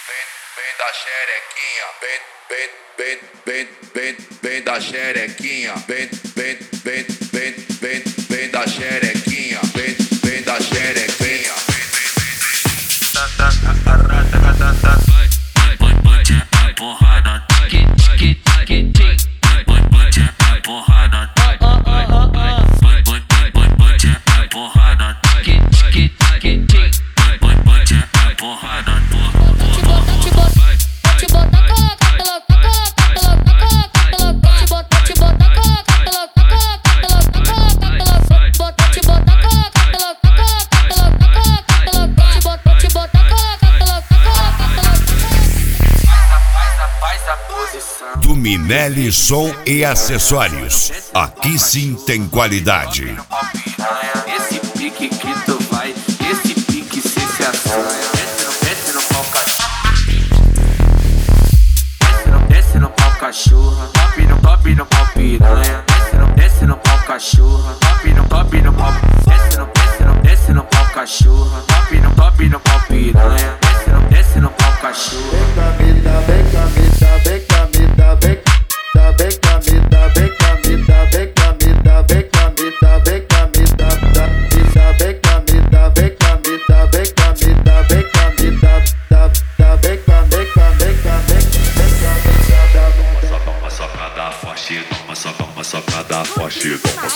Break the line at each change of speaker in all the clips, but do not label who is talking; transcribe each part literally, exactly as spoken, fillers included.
Vem da xerequinha, vem, vem, vem, vem, vem, vem da xerequinha, vem, vem, vem, vem, vem, vem da xerequinha, vem, vem da xerequinha.
Porrada, que que que que porrada, porrada, que que que que porrada.
Do Minelli Som e Acessórios. Aqui sim tem qualidade.
Esse pique que tu vai, esse pique cê se assanha. Desce no pau cachorra. Desce no pau cachorra. Pop no pop no pau piranha. Desce no desce no pau cachorra. Pop no pop no pau. Desce no desce no desce no pau cachorra. Pop no pop no pau piranha. Desce no desce no pau cachorra.
Uma socada forte, uma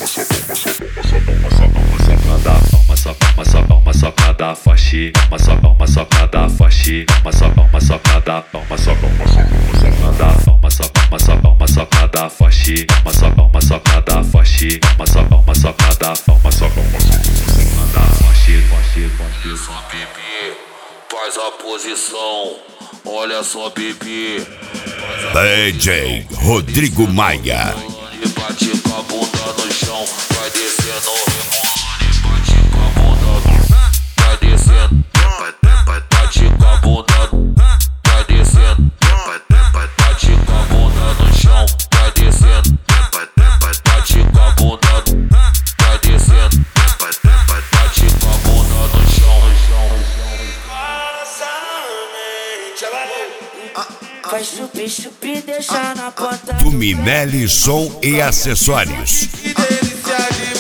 socada, uma socada, uma socada forte, uma socada, uma socada forte, uma socada, uma socada, uma socada, uma socada, uma socada forte, uma socada, uma socada forte, uma socada, uma socada, uma socada, uma socada forte, forte, forte. Só bebê, faz a posição, olha só bebê.
D J Rodrigo Maia.
E bate com a bunda no chão, vai descendo, rebolando e bate com a bunda no chão, vai descendo, bate com a bunda, vai descendo, bate com a bunda no chão, vai descendo, bate com a bunda, vai descendo, bate com a bunda no chão, no chão.
Vai chupir, chupir, deixar na ponta
Do Minelli Som e Acessórios.
Que delícia de